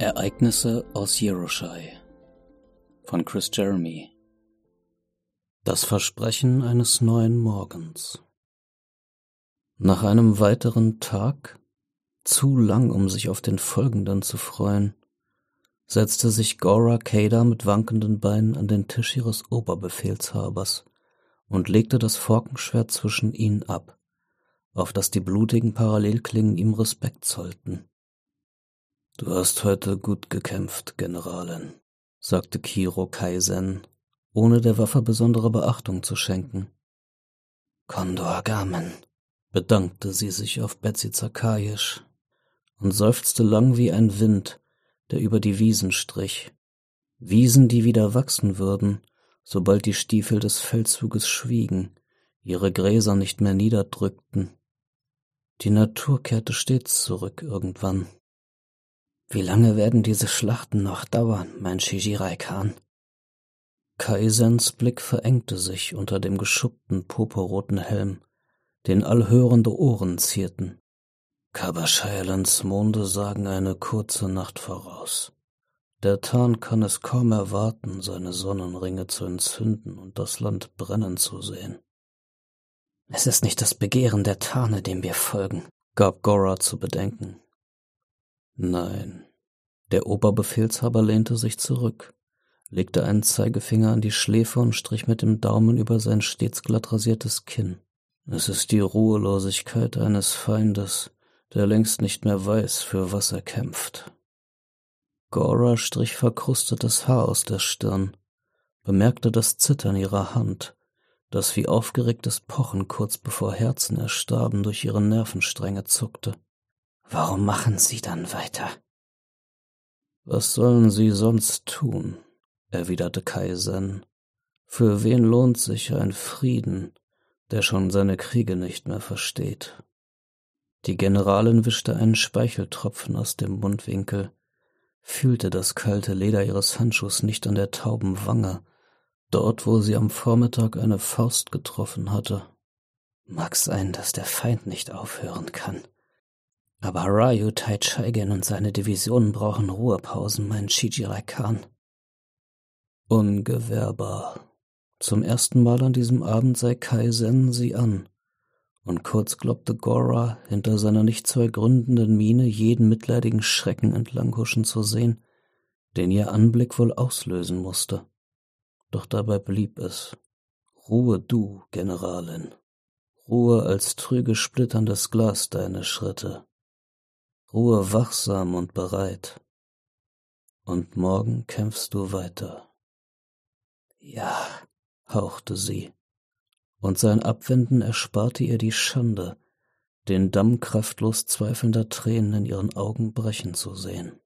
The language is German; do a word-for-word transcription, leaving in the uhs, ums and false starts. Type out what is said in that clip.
Ereignisse aus Yerushai von Chris Jeremy. Das Versprechen eines neuen Morgens. Nach einem weiteren Tag, zu lang, um sich auf den folgenden zu freuen, setzte sich Gora Kada mit wankenden Beinen an den Tisch ihres Oberbefehlshabers und legte das Forkenschwert zwischen ihnen ab, auf das die blutigen Parallelklingen ihm Respekt zollten. »Du hast heute gut gekämpft, Generalin«, sagte Kiro Kaizen, ohne der Waffe besondere Beachtung zu schenken. »Kondor Gamen«, bedankte sie sich auf Betsy Zakayisch und seufzte lang wie ein Wind, der über die Wiesen strich. Wiesen, die wieder wachsen würden, sobald die Stiefel des Feldzuges schwiegen, ihre Gräser nicht mehr niederdrückten. Die Natur kehrte stets zurück irgendwann. »Wie lange werden diese Schlachten noch dauern, mein Shijirai-Khan?« Kaizens Blick verengte sich unter dem geschuppten purpurroten Helm, den allhörende Ohren zierten. »Kabashailands Monde sagen eine kurze Nacht voraus. Der Tarn kann es kaum erwarten, seine Sonnenringe zu entzünden und das Land brennen zu sehen.« »Es ist nicht das Begehren der Tarne, dem wir folgen«, gab Gora zu bedenken. »Nein.« Der Oberbefehlshaber lehnte sich zurück, legte einen Zeigefinger an die Schläfe und strich mit dem Daumen über sein stets glatt rasiertes Kinn. »Es ist die Ruhelosigkeit eines Feindes, der längst nicht mehr weiß, für was er kämpft.« Gora strich verkrustetes Haar aus der Stirn, bemerkte das Zittern ihrer Hand, das wie aufgeregtes Pochen kurz bevor Herzen erstarben durch ihre Nervenstränge zuckte. »Warum machen Sie dann weiter?« »Was sollen sie sonst tun?«, erwiderte Kaizen. »Für wen lohnt sich ein Frieden, der schon seine Kriege nicht mehr versteht?« Die Generalin wischte einen Speicheltropfen aus dem Mundwinkel, fühlte das kalte Leder ihres Handschuhs nicht an der tauben Wange, dort, wo sie am Vormittag eine Faust getroffen hatte. »Mag sein, dass der Feind nicht aufhören kann. Aber Ryu Taichaigen und seine Divisionen brauchen Ruhepausen, mein Shijirai-Khan.« Ungewährbar. Zum ersten Mal an diesem Abend sei Kaizen sie an, und kurz glaubte Gora, hinter seiner nicht zu ergründenden Miene jeden mitleidigen Schrecken entlanghuschen zu sehen, den ihr Anblick wohl auslösen musste. Doch dabei blieb es. Ruhe du, Generalin. Ruhe als trüge splitterndes Glas deine Schritte. Ruhe wachsam und bereit. Und morgen kämpfst du weiter. »Ja«, hauchte sie, und sein Abwenden ersparte ihr die Schande, den Damm kraftlos zweifelnder Tränen in ihren Augen brechen zu sehen.